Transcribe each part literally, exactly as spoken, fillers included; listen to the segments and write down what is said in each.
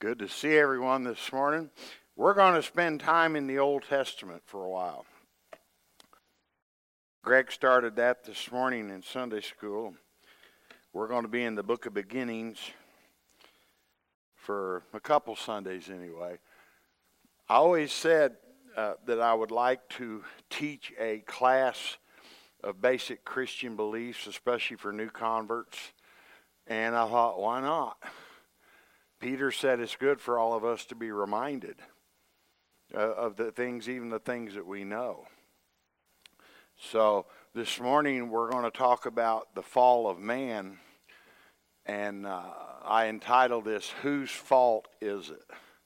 Good to see everyone this morning. We're going to spend time in the Old Testament for a while. Greg started that this morning in Sunday school. We're going to be in the book of Beginnings for a couple Sundays anyway. I always said uh, that I would like to teach a class of basic Christian beliefs, especially for new converts. And I thought, why not? Peter said it's good for all of us to be reminded uh, of the things, even the things that we know. So this morning we're going to talk about the fall of man, and uh, I entitled this, Whose Fault Is It?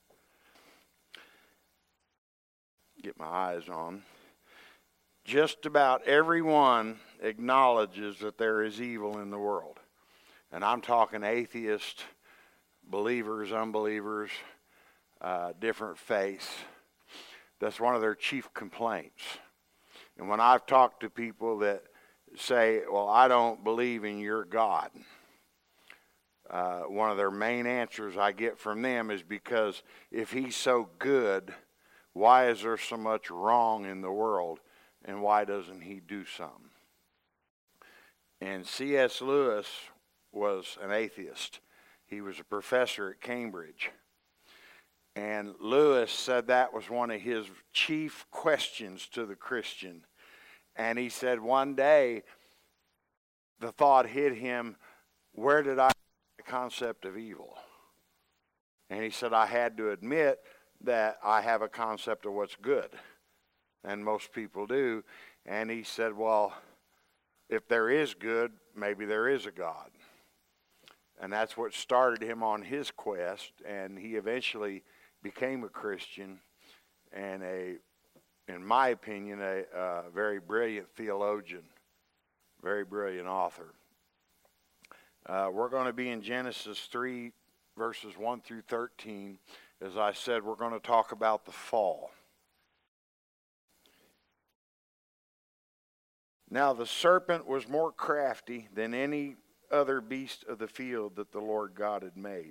Get my eyes on. Just about everyone acknowledges that there is evil in the world. And I'm talking atheists, believers, unbelievers, uh, different faiths. That's one of their chief complaints. And when I've talked to people that say, well, I don't believe in your God, uh, one of their main answers I get from them is because if he's so good, why is there so much wrong in the world, and why doesn't he do something? And C S Lewis was an atheist. He was a professor at Cambridge. And Lewis said that was one of his chief questions to the Christian. And he said one day the thought hit him, where did I get the concept of evil? And he said, I had to admit that I have a concept of what's good. And most people do. And he said, well, if there is good, maybe there is a God. And that's what started him on his quest, and he eventually became a Christian and a, in my opinion, a, a very brilliant theologian, very brilliant author. Uh, we're going to be in Genesis three, verses one through thirteen. As I said, we're going to talk about the fall. Now the serpent was more crafty than any other beast of the field that the Lord God had made.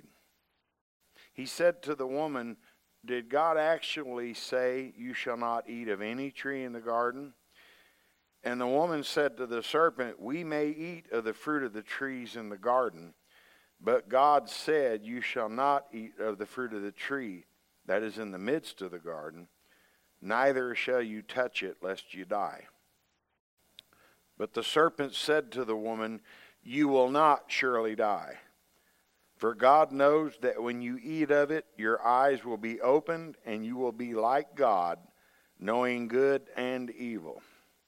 He said to the woman, did God actually say, you shall not eat of any tree in the garden? And the woman said to the serpent, we may eat of the fruit of the trees in the garden, but God said, you shall not eat of the fruit of the tree that is in the midst of the garden, neither shall you touch it, lest you die. But the serpent said to the woman, you will not surely die. For God knows that when you eat of it, your eyes will be opened, and you will be like God, knowing good and evil.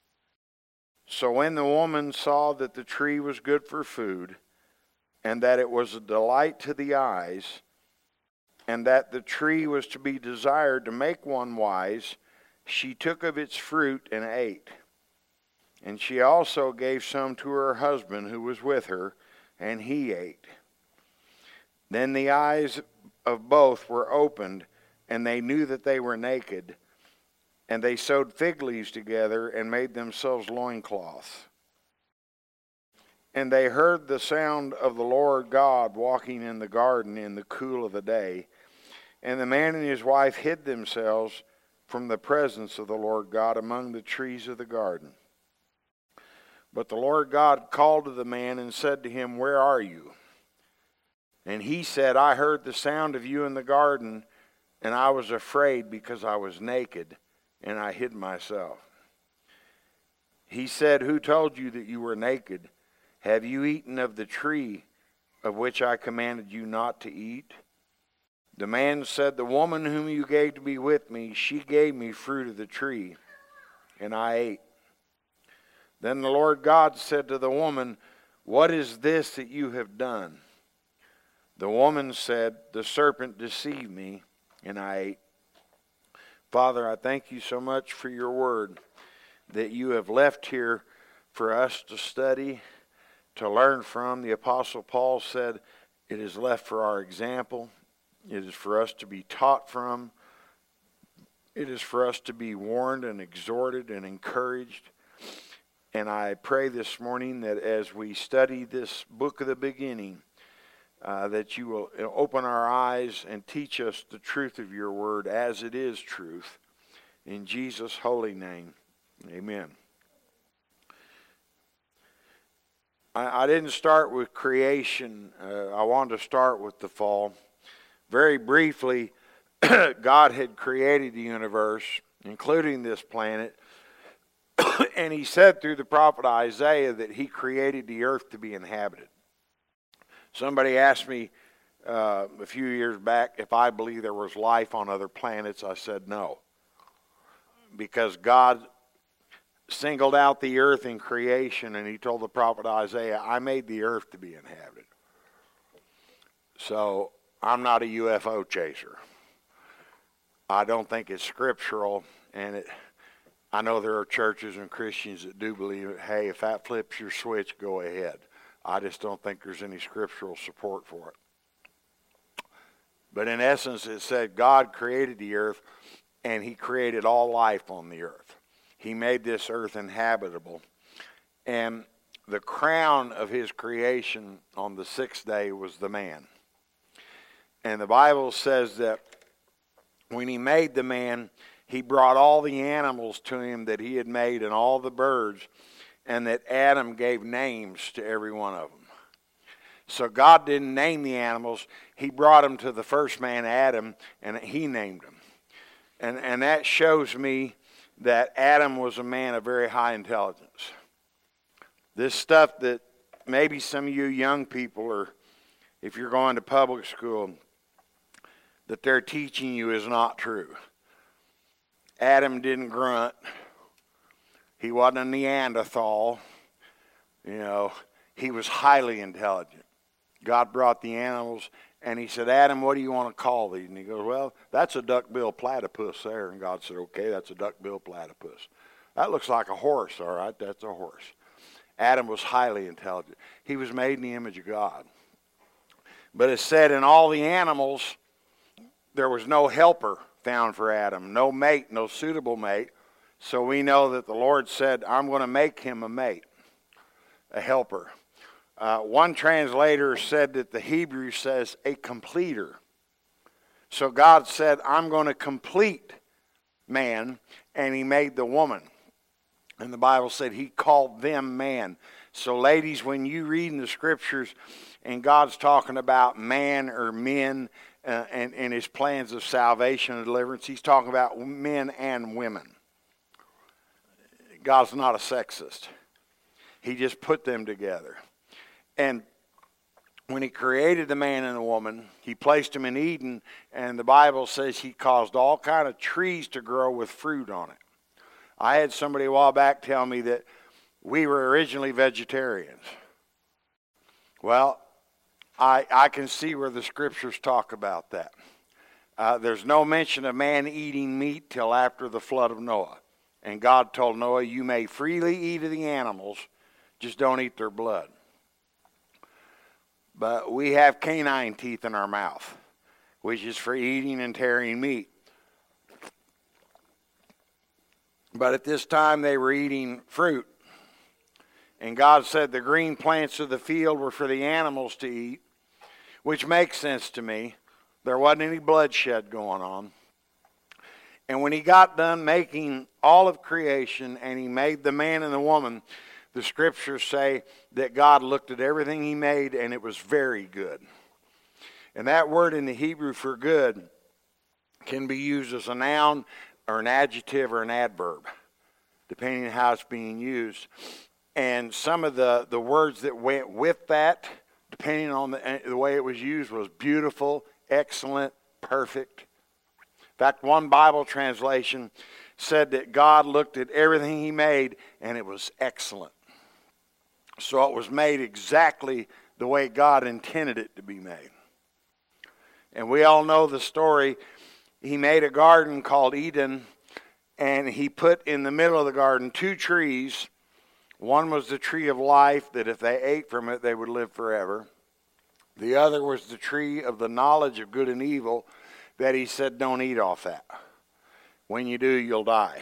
So when the woman saw that the tree was good for food, and that it was a delight to the eyes, and that the tree was to be desired to make one wise, she took of its fruit and ate. And she also gave some to her husband who was with her, and he ate. Then the eyes of both were opened, and they knew that they were naked. And they sewed fig leaves together and made themselves loincloths. And they heard the sound of the Lord God walking in the garden in the cool of the day. And the man and his wife hid themselves from the presence of the Lord God among the trees of the garden. But the Lord God called to the man and said to him, where are you? And he said, I heard the sound of you in the garden, and I was afraid because I was naked, and I hid myself. He said, who told you that you were naked? Have you eaten of the tree of which I commanded you not to eat? The man said, the woman whom you gave to be with me, she gave me fruit of the tree, and I ate. Then the Lord God said to the woman, what is this that you have done? The woman said, the serpent deceived me, and I ate. Father, I thank you so much for your word that you have left here for us to study, to learn from. The Apostle Paul said it is left for our example. It is for us to be taught from. It is for us to be warned and exhorted and encouraged. And I pray this morning that as we study this book of the beginning, uh, that you will open our eyes and teach us the truth of your word as it is truth. In Jesus' holy name, amen. I, I didn't start with creation. Uh, I wanted to start with the fall. Very briefly, God had created the universe, including this planet, and he said through the prophet Isaiah that he created the earth to be inhabited. Somebody asked me uh, a few years back if I believe there was life on other planets. I said no, because God singled out the earth in creation, and he told the prophet Isaiah, I made the earth to be inhabited. So I'm not a U F O chaser. I don't think it's scriptural, and it, I know there are churches and Christians that do believe it. Hey, if that flips your switch, go ahead. I just don't think there's any scriptural support for it. But in essence, it said God created the earth, and he created all life on the earth. He made this earth inhabitable. And the crown of his creation on the sixth day was the man. And the Bible says that when he made the man, he brought all the animals to him that he had made and all the birds, and that Adam gave names to every one of them. So God didn't name the animals. He brought them to the first man, Adam, and he named them. And, and that shows me that Adam was a man of very high intelligence. This stuff that maybe some of you young people, or if you're going to public school, that they're teaching you is not true. Adam didn't grunt. He wasn't a Neanderthal. You know, he was highly intelligent. God brought the animals, and he said, Adam, what do you want to call these? And he goes, well, that's a duck-billed platypus there. And God said, okay, that's a duck-billed platypus. That looks like a horse, all right, that's a horse. Adam was highly intelligent. He was made in the image of God. But it said in all the animals, there was no helper found for Adam, no mate, no suitable mate. So we know that the Lord said, I'm going to make him a mate, a helper. Uh, one translator said that the Hebrew says a completer. So God said, I'm going to complete man, and he made the woman. And the Bible said he called them man. So ladies, when you read in the scriptures and God's talking about man or men uh, and, and his plans of salvation and deliverance, he's talking about men and women. God's not a sexist. He just put them together. And when he created the man and the woman, he placed them in Eden, and the Bible says he caused all kind of trees to grow with fruit on it. I had somebody a while back tell me that we were originally vegetarians. Well, I, I can see where the scriptures talk about that. Uh, there's no mention of man eating meat till after the flood of Noah. And God told Noah, you may freely eat of the animals, just don't eat their blood. But we have canine teeth in our mouth, which is for eating and tearing meat. But at this time they were eating fruit. And God said the green plants of the field were for the animals to eat, which makes sense to me. There wasn't any bloodshed going on. And when he got done making all of creation and he made the man and the woman, the scriptures say that God looked at everything he made and it was very good. And that word in the Hebrew for good can be used as a noun or an adjective or an adverb, depending on how it's being used. And some of the, the words that went with that, depending on the, the way it was used, was beautiful, excellent, perfect. In fact, one Bible translation said that God looked at everything he made and it was excellent. So it was made exactly the way God intended it to be made. And we all know the story. He made a garden called Eden, and he put in the middle of the garden two trees. One was the tree of life, that if they ate from it, they would live forever. The other was the tree of the knowledge of good and evil, that he said, don't eat off that. When you do, you'll die.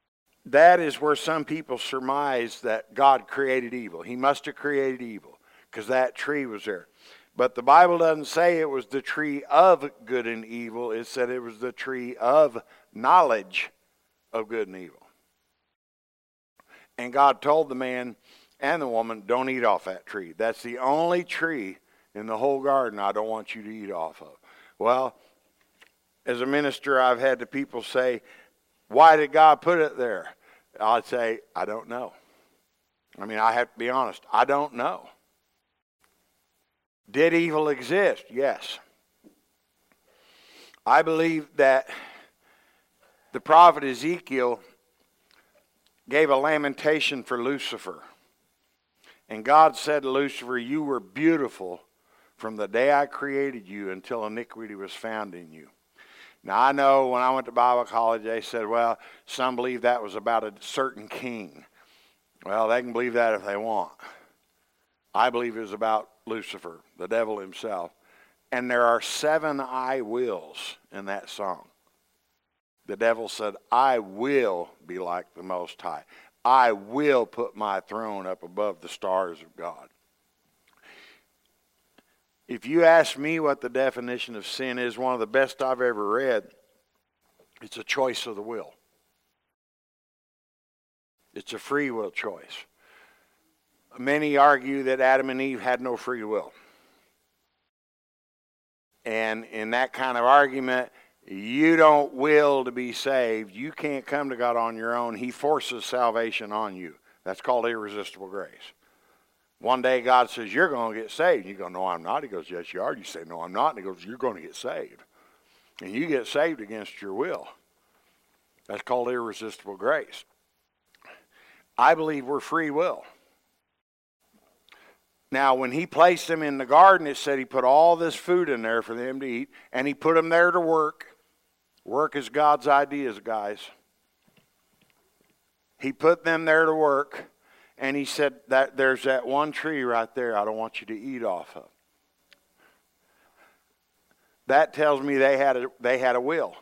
That is where some people surmise that God created evil. He must have created evil, because that tree was there. But the Bible doesn't say it was the tree of good and evil. It said it was the tree of knowledge of good and evil. And God told the man and the woman, don't eat off that tree. That's the only tree in the whole garden I don't want you to eat off of. Well, as a minister, I've had the people say, why did God put it there? I'd say, I don't know. I mean, I have to be honest. I don't know. Did evil exist? Yes. I believe that the prophet Ezekiel gave a lamentation for Lucifer. And God said to Lucifer, you were beautiful from the day I created you until iniquity was found in you. Now, I know when I went to Bible college, they said, well, some believe that was about a certain king. Well, they can believe that if they want. I believe it was about Lucifer, the devil himself. And there are seven I wills in that song. The devil said, I will be like the Most High. I will put my throne up above the stars of God. If you ask me what the definition of sin is, one of the best I've ever read, it's a choice of the will. It's a free will choice. Many argue that Adam and Eve had no free will. And in that kind of argument, you don't will to be saved. You can't come to God on your own. He forces salvation on you. That's called irresistible grace. One day God says, you're going to get saved. You go, no, I'm not. He goes, yes, you are. You say, no, I'm not. And he goes, you're going to get saved. And you get saved against your will. That's called irresistible grace. I believe we're free will. Now, when he placed them in the garden, it said he put all this food in there for them to eat, and he put them there to work. Work is God's ideas, guys. He put them there to work. And he said that there's that one tree right there I don't want you to eat off of. That tells me they had a, they had a will.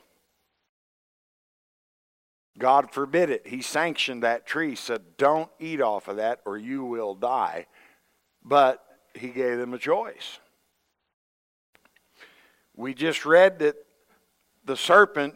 God forbid it. He sanctioned that tree, said don't eat off of that or you will die. But he gave them a choice. We just read that the serpent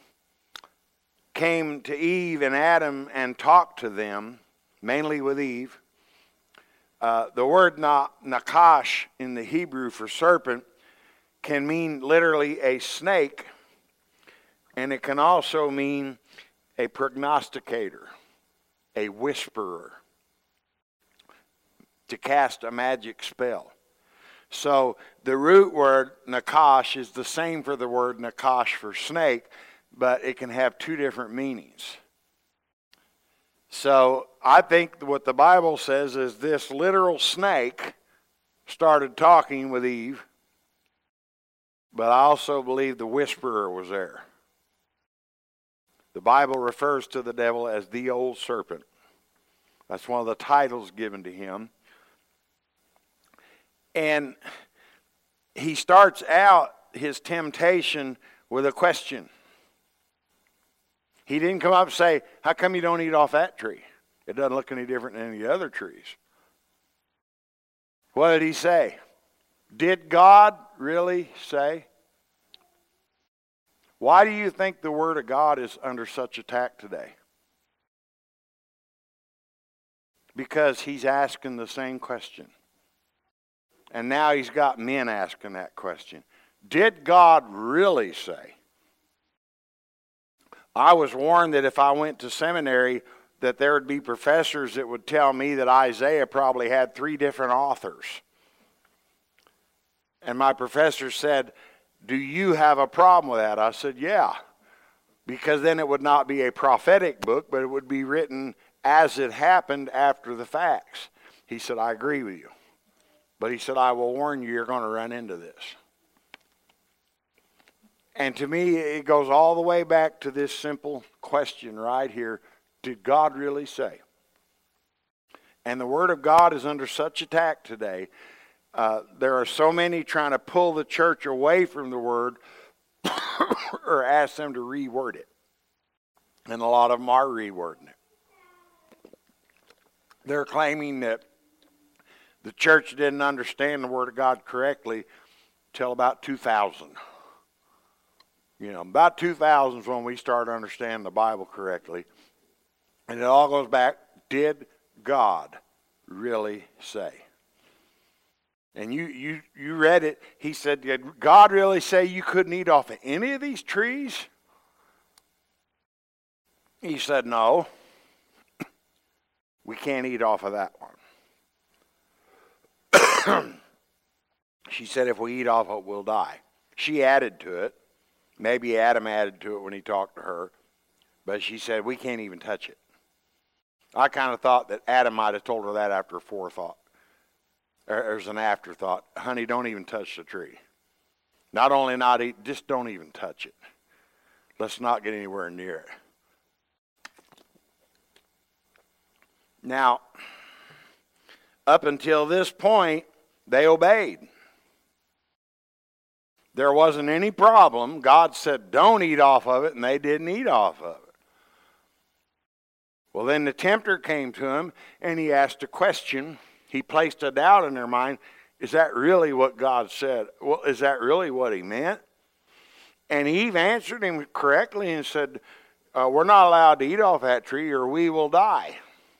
came to Eve and Adam and talked to them. Mainly with Eve. Uh, the word na- nakash in the Hebrew for serpent can mean literally a snake, and it can also mean a prognosticator, a whisperer, to cast a magic spell. So the root word nakash is the same for the word nakash for snake, but it can have two different meanings. So I think what the Bible says is this literal snake started talking with Eve, but I also believe the whisperer was there. The Bible refers to the devil as the old serpent. That's one of the titles given to him. And he starts out his temptation with a question. He didn't come up and say, how come you don't eat off that tree? It doesn't look any different than any other trees. What did he say? Did God really say? Why do you think the Word of God is under such attack today? Because he's asking the same question. And now he's got men asking that question. Did God really say? I was warned that if I went to seminary, that there would be professors that would tell me that Isaiah probably had three different authors. And my professor said, do you have a problem with that? I said, yeah. Because then it would not be a prophetic book, but it would be written as it happened after the facts. He said, I agree with you. But he said, I will warn you, you're going to run into this. And to me, it goes all the way back to this simple question right here. Did God really say? And the Word of God is under such attack today. Uh, there are so many trying to pull the church away from the Word or ask them to reword it. And a lot of them are rewording it. They're claiming that The church didn't understand the Word of God correctly till about two thousand. You know, about two thousand is when we started understanding the Bible correctly. And it all goes back, did God really say? And you, you, you read it. He said, did God really say you couldn't eat off of any of these trees? He said, no. We can't eat off of that one. She said, if we eat off of it, we'll die. She added to it. Maybe Adam added to it when he talked to her. But she said, we can't even touch it. I kind of thought that Adam might have told her that after a forethought. There's an afterthought. Honey, don't even touch the tree. Not only not eat, just don't even touch it. Let's not get anywhere near it. Now, up until this point, they obeyed. There wasn't any problem. God said, don't eat off of it, and they didn't eat off of it. Well, then the tempter came to him, and he asked a question. He placed a doubt in their mind. Is that really what God said? Well, is that really what he meant? And Eve answered him correctly and said, uh, we're not allowed to eat off that tree or we will die.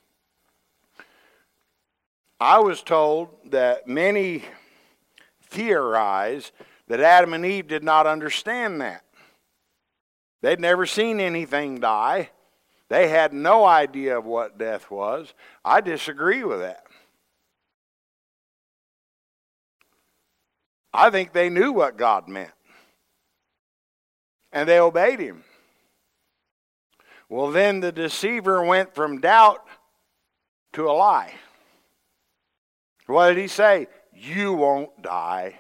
I was told that many theorize that Adam and Eve did not understand that. They'd never seen anything die. They had no idea of what death was. I disagree with that. I think they knew what God meant. And they obeyed him. Well, then the deceiver went from doubt to a lie. What did he say? You won't die.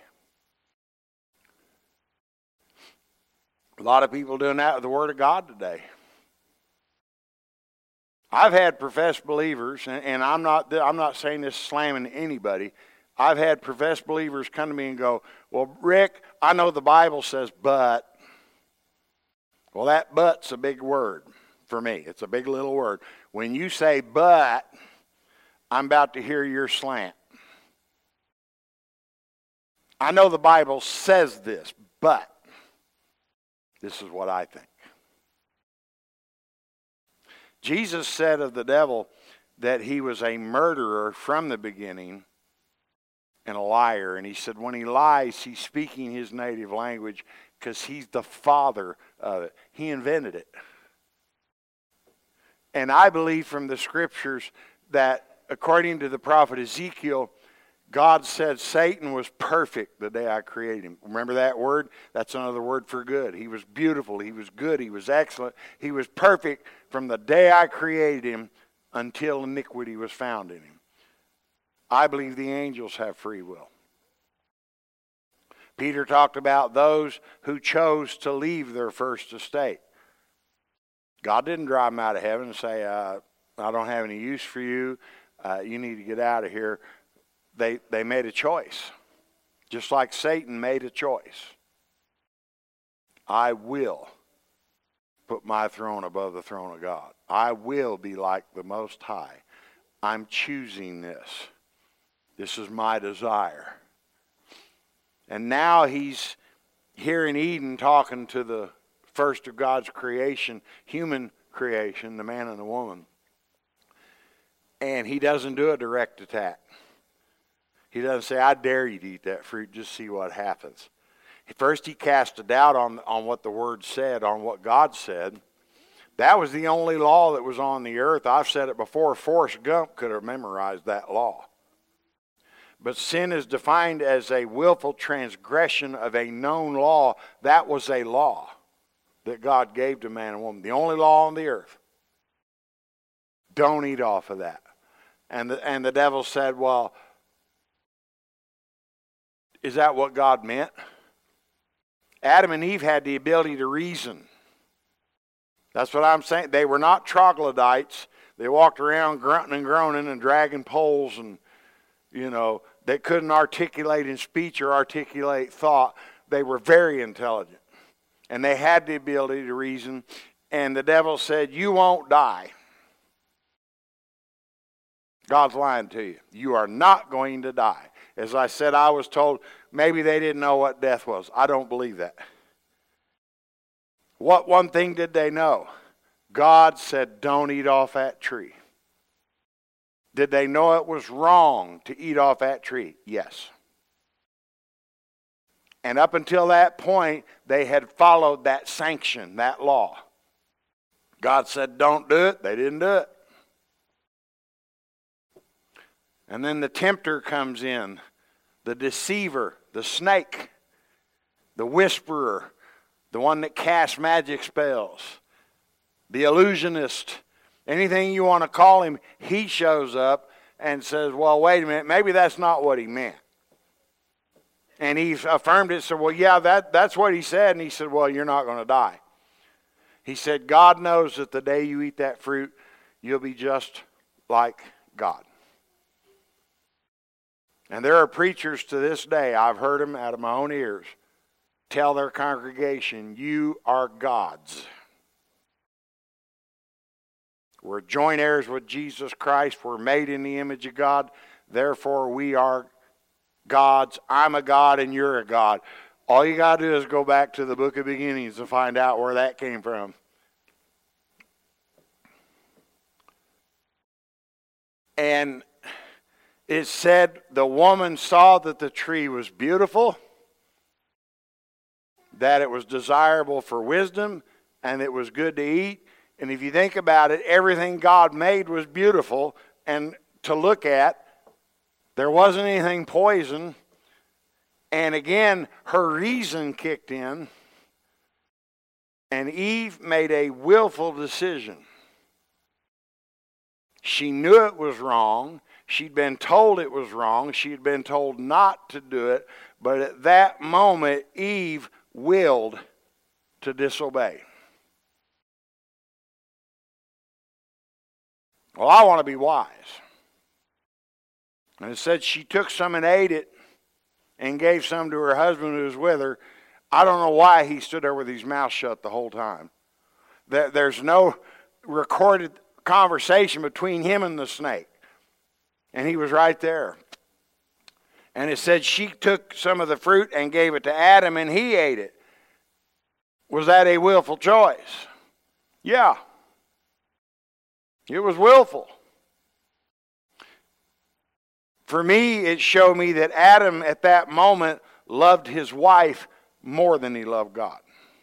A lot of people doing that with the Word of God today. I've had professed believers, and I'm not, I'm not saying this slamming anybody. I've had professed believers come to me and go, well, Rick, I know the Bible says but. Well, that but's a big word for me. It's a big little word. When you say but, I'm about to hear your slant. I know the Bible says this, but this is what I think. Jesus said of the devil that he was a murderer from the beginning and a liar. And he said when he lies, he's speaking his native language because he's the father of it. He invented it. And I believe from the scriptures that according to the prophet Ezekiel, God said Satan was perfect the day I created him. Remember that word? That's another word for good. He was beautiful. He was good. He was excellent. He was perfect from the day I created him until iniquity was found in him. I believe the angels have free will. Peter talked about those who chose to leave their first estate. God didn't drive them out of heaven and say, uh, I don't have any use for you. Uh, you need to get out of here. They, they made a choice. Just like Satan made a choice. I will put my throne above the throne of God. I will be like the Most High. I'm choosing this. This is my desire. And now he's here in Eden talking to the first of God's creation, human creation, the man and the woman. And he doesn't do a direct attack. He doesn't say, I dare you to eat that fruit, just see what happens. First he cast a doubt on, on what the Word said, on what God said. That was the only law that was on the earth. I've said it before, Forrest Gump could have memorized that law. But sin is defined as a willful transgression of a known law. That was a law that God gave to man and woman. The only law on the earth. Don't eat off of that. And the, and the devil said, well, is that what God meant? Adam and Eve had the ability to reason. That's what I'm saying. They were not troglodytes. They walked around grunting and groaning and dragging poles and, you know, they couldn't articulate in speech or articulate thought. They were very intelligent. And they had the ability to reason. And the devil said, you won't die. God's lying to you. You are not going to die. As I said, I was told maybe they didn't know what death was. I don't believe that. What one thing did they know? God said, don't eat off that tree. Did they know it was wrong to eat off that tree? Yes. And up until that point, they had followed that sanction, that law. God said, don't do it. They didn't do it. And then the tempter comes in, the deceiver, the snake, the whisperer, the one that casts magic spells, the illusionist, anything you want to call him, he shows up and says, well, wait a minute, maybe that's not what he meant. And he affirmed it, said, well, yeah, that, that's what he said. And he said, well, you're not going to die. He said, God knows that the day you eat that fruit, you'll be just like God. And there are preachers to this day, I've heard them out of my own ears, tell their congregation, you are God's. We're joint heirs with Jesus Christ. We're made in the image of God. Therefore, we are God's. I'm a God and you're a God. All you got to do is go back to the book of beginnings to find out where that came from. And it said the woman saw that the tree was beautiful, that it was desirable for wisdom, and it was good to eat. And if you think about it, everything God made was beautiful and to look at. There wasn't anything poison. And again, her reason kicked in. And Eve made a willful decision. She knew it was wrong. She'd been told it was wrong. She'd been told not to do it. But at that moment, Eve willed to disobey. Well, I want to be wise. And it said she took some and ate it and gave some to her husband who was with her. I don't know why he stood there with his mouth shut the whole time. There's no recorded conversation between him and the snake. And he was right there. And it said she took some of the fruit and gave it to Adam and he ate it. Was that a willful choice? Yeah. It was willful. For me, it showed me that Adam at that moment loved his wife more than he loved God.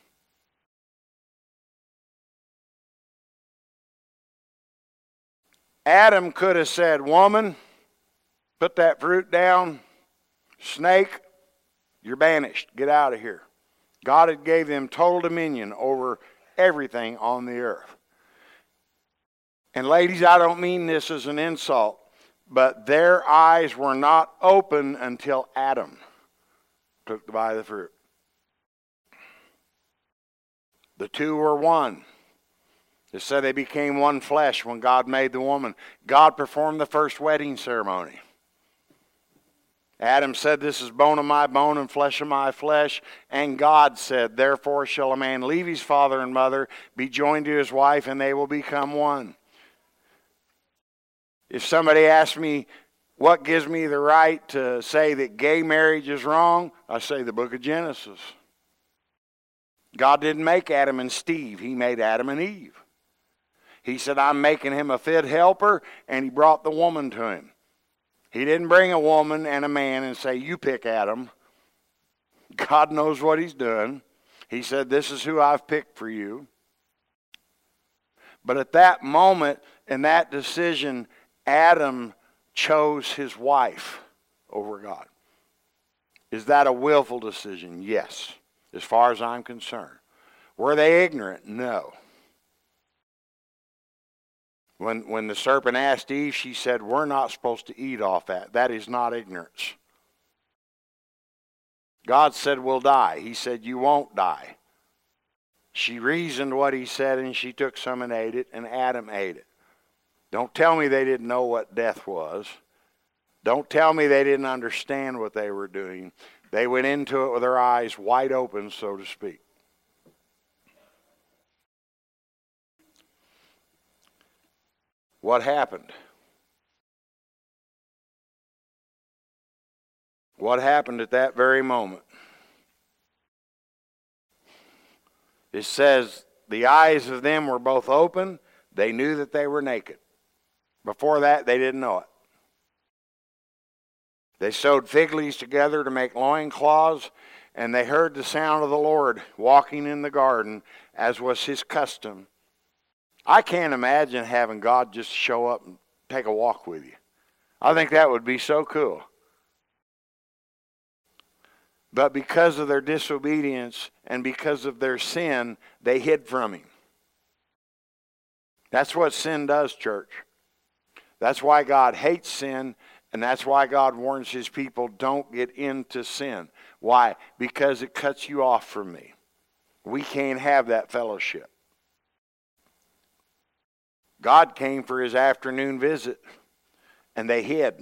Adam could have said, woman, put that fruit down. Snake, you're banished. Get out of here. God had gave them total dominion over everything on the earth. And ladies, I don't mean this as an insult, but their eyes were not open until Adam took to buy the fruit. The two were one. It said they became one flesh when God made the woman. God performed the first wedding ceremony. Adam said, this is bone of my bone and flesh of my flesh. And God said, therefore shall a man leave his father and mother, be joined to his wife, and they will become one. If somebody asks me, what gives me the right to say that gay marriage is wrong? I say the book of Genesis. God didn't make Adam and Steve. He made Adam and Eve. He said, I'm making him a fit helper, and he brought the woman to him. He didn't bring a woman and a man and say, you pick Adam. God knows what he's doing. He said, this is who I've picked for you. But at that moment, in that decision, Adam chose his wife over God. Is that a willful decision? Yes, as far as I'm concerned. Were they ignorant? No. When, when the serpent asked Eve, she said, we're not supposed to eat off that. That is not ignorance. God said, we'll die. He said, you won't die. She reasoned what he said, and she took some and ate it, and Adam ate it. Don't tell me they didn't know what death was. Don't tell me they didn't understand what they were doing. They went into it with their eyes wide open, so to speak. What happened? What happened at that very moment? It says, the eyes of them were both open. They knew that they were naked. Before that, they didn't know it. They sewed fig leaves together to make loincloths, and they heard the sound of the Lord walking in the garden, as was his custom. I can't imagine having God just show up and take a walk with you. I think that would be so cool. But because of their disobedience and because of their sin, they hid from him. That's what sin does, church. That's why God hates sin, and that's why God warns his people, don't get into sin. Why? Because it cuts you off from me. We can't have that fellowship. God came for his afternoon visit, and they hid.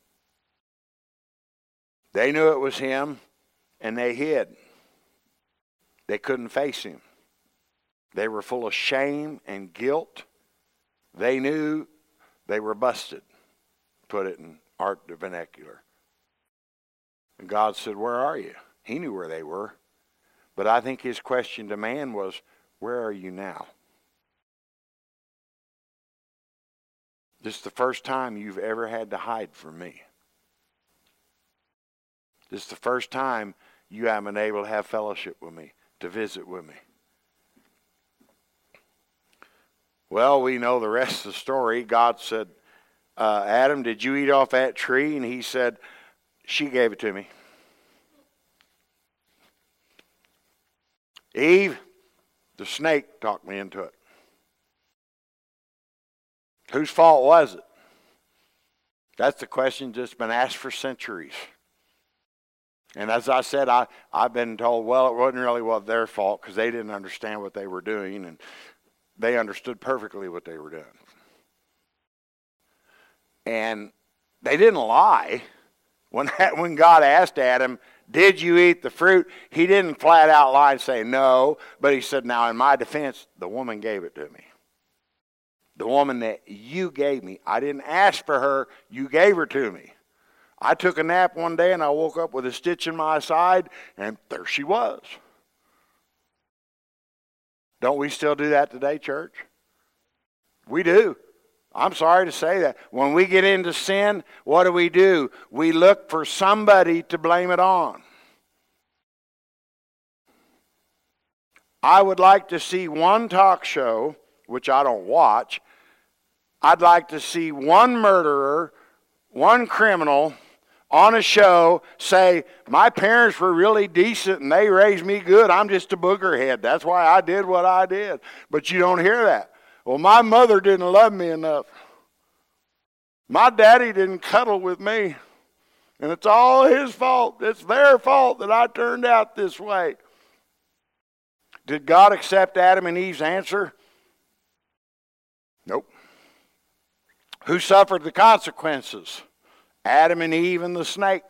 They knew it was him, and they hid. They couldn't face him. They were full of shame and guilt. They knew they were busted, put it in art vernacular. And God said, where are you? He knew where they were. But I think his question to man was, where are you now? This is the first time you've ever had to hide from me. This is the first time you haven't been able to have fellowship with me, to visit with me. Well, we know the rest of the story. God said, uh, Adam, did you eat off that tree? And he said, she gave it to me. Eve, the snake talked me into it. Whose fault was it? That's the question that's been asked for centuries. And as I said, I, I've been told, well, it wasn't really well their fault because they didn't understand what they were doing, and they understood perfectly what they were doing. And they didn't lie. When, when God asked Adam, did you eat the fruit? He didn't flat out lie and say no, but he said, now in my defense, the woman gave it to me. The woman that you gave me. I didn't ask for her, you gave her to me. I took a nap one day and I woke up with a stitch in my side, and there she was. Don't we still do that today, church? We do. I'm sorry to say that. When we get into sin, what do we do? We look for somebody to blame it on. I would like to see one talk show, which I don't watch. I'd like to see one murderer, one criminal on a show say, my parents were really decent and they raised me good. I'm just a boogerhead. That's why I did what I did. But you don't hear that. Well, my mother didn't love me enough. My daddy didn't cuddle with me. And it's all his fault. It's their fault that I turned out this way. Did God accept Adam and Eve's answer? Nope. Who suffered the consequences? Adam and Eve and the snake.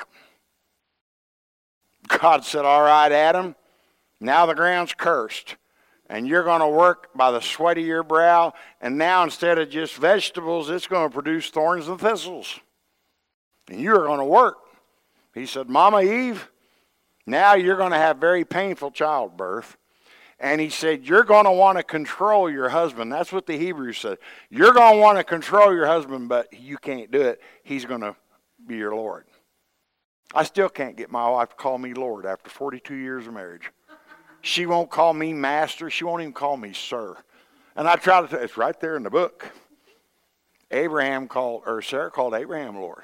God said, all right, Adam, now the ground's cursed. And you're going to work by the sweat of your brow. And now instead of just vegetables, it's going to produce thorns and thistles. And you're going to work. He said, Mama Eve, now you're going to have very painful childbirth. And he said, you're going to want to control your husband. That's what the Hebrews said. You're going to want to control your husband, but you can't do it. He's going to be your Lord. I still can't get my wife to call me Lord after forty-two years of marriage. She won't call me master. She won't even call me sir. And I try to tell, it's right there in the book. Abraham called, or Sarah called Abraham Lord.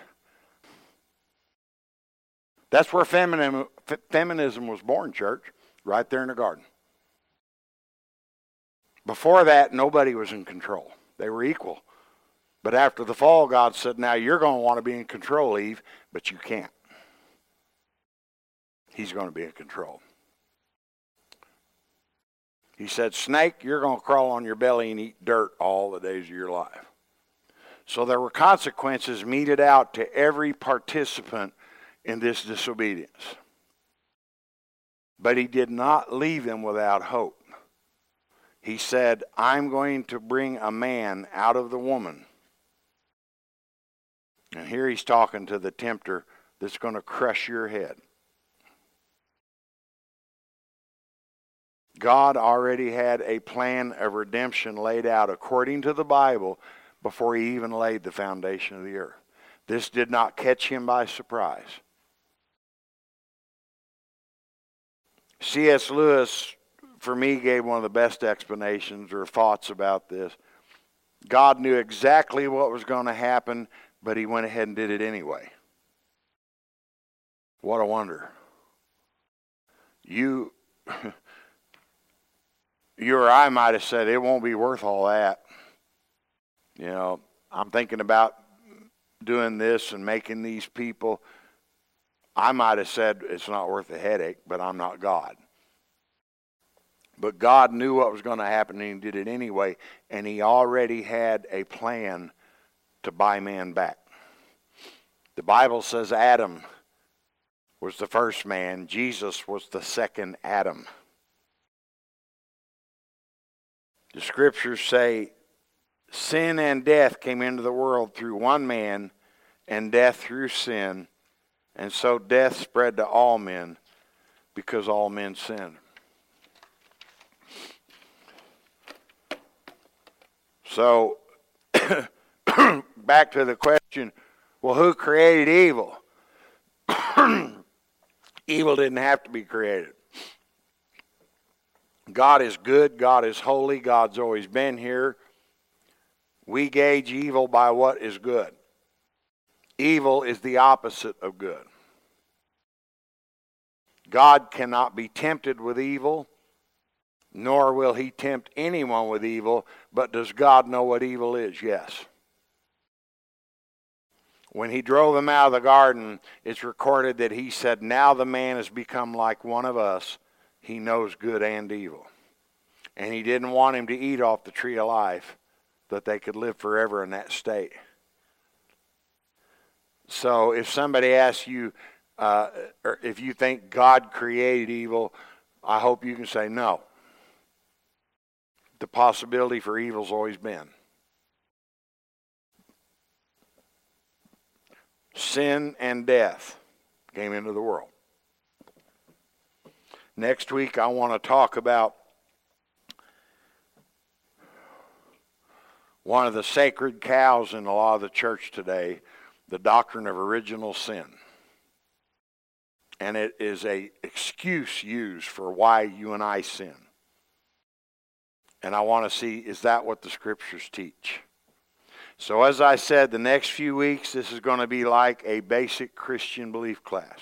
That's where feminism, feminism was born, church, right there in the garden. Before that, nobody was in control. They were equal. But after the fall, God said, now you're going to want to be in control, Eve, but you can't. He's going to be in control. He said, snake, you're going to crawl on your belly and eat dirt all the days of your life. So there were consequences meted out to every participant in this disobedience. But he did not leave them without hope. He said, I'm going to bring a man out of the woman. And here he's talking to the tempter that's going to crush your head. God already had a plan of redemption laid out according to the Bible before he even laid the foundation of the earth. This did not catch him by surprise. C S Lewis, for me, gave one of the best explanations or thoughts about this. God knew exactly what was going to happen, but he went ahead and did it anyway. What a wonder. You... You or I might have said, it won't be worth all that. You know, I'm thinking about doing this and making these people. I might have said, it's not worth the headache, but I'm not God. But God knew what was going to happen, and he did it anyway. And he already had a plan to buy man back. The Bible says Adam was the first man. Jesus was the second Adam. The scriptures say sin and death came into the world through one man, and death through sin. And so death spread to all men because all men sinned. So, back to the question, well, who created evil? Evil didn't have to be created. God is good. God is holy. God's always been here. We gauge evil by what is good. Evil is the opposite of good. God cannot be tempted with evil, nor will he tempt anyone with evil. But does God know what evil is? Yes. When he drove them out of the garden, it's recorded that he said, now the man has become like one of us. He knows good and evil. And he didn't want him to eat off the tree of life, that they could live forever in that state. So if somebody asks you, uh, or if you think God created evil, I hope you can say no. The possibility for evil's always been. Sin and death came into the world. Next week, I want to talk about one of the sacred cows in the law of the church today, the doctrine of original sin. And it is an excuse used for why you and I sin. And I want to see, is that what the scriptures teach? So as I said, the next few weeks, this is going to be like a basic Christian belief class.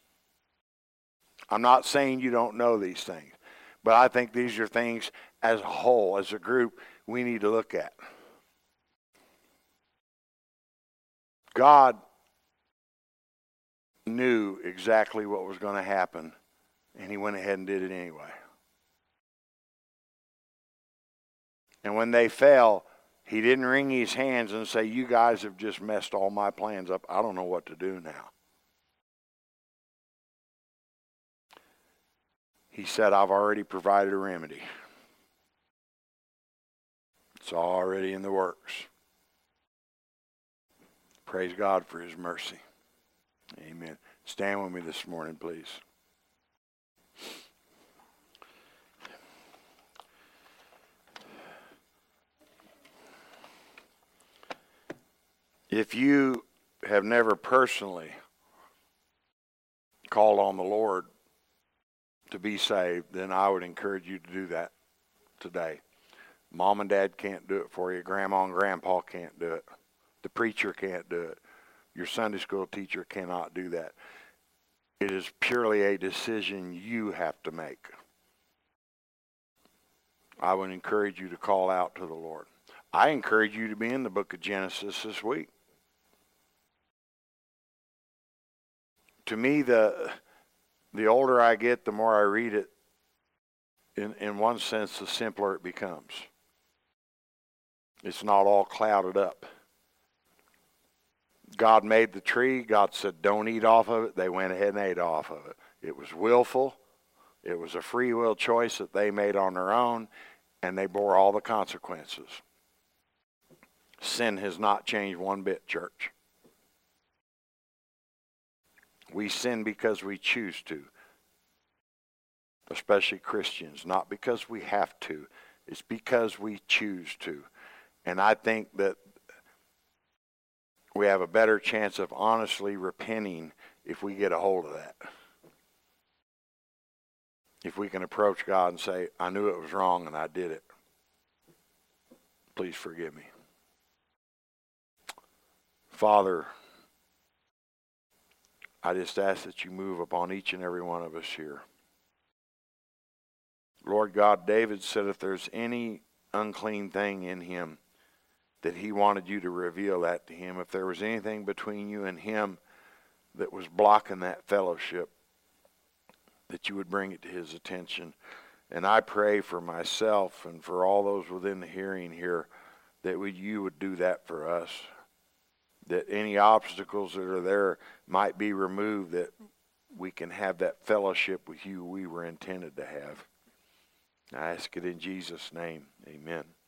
I'm not saying you don't know these things, but I think these are things as a whole, as a group, we need to look at. God knew exactly what was going to happen, and he went ahead and did it anyway. And when they fell, he didn't wring his hands and say, you guys have just messed all my plans up. I don't know what to do now. He said, I've already provided a remedy. It's already in the works. Praise God for his mercy. Amen. Stand with me this morning, please. If you have never personally called on the Lord to be saved, then I would encourage you to do that today. Mom and Dad can't do it for you. Grandma and Grandpa can't do it. The preacher can't do it. Your Sunday school teacher cannot do that. It is purely a decision you have to make. I would encourage you to call out to the Lord. I encourage you to be in the book of Genesis this week. To me, the the older I get, the more I read it, in, in one sense, the simpler it becomes. It's not all clouded up. God made the tree. God said, don't eat off of it. They went ahead and ate off of it. It was willful. It was a free will choice that they made on their own, and they bore all the consequences. Sin has not changed one bit, church. We sin because we choose to, especially Christians, not because we have to. It's because we choose to. And I think that we have a better chance of honestly repenting if we get a hold of that. If we can approach God and say, I knew it was wrong and I did it. Please forgive me. Father, I just ask that you move upon each and every one of us here. Lord God, David said if there's any unclean thing in him, that he wanted you to reveal that to him. If there was anything between you and him that was blocking that fellowship, that you would bring it to his attention. And I pray for myself and for all those within the hearing here that we, you would do that for us. That any obstacles that are there might be removed, that we can have that fellowship with you we were intended to have. I ask it in Jesus' name. Amen.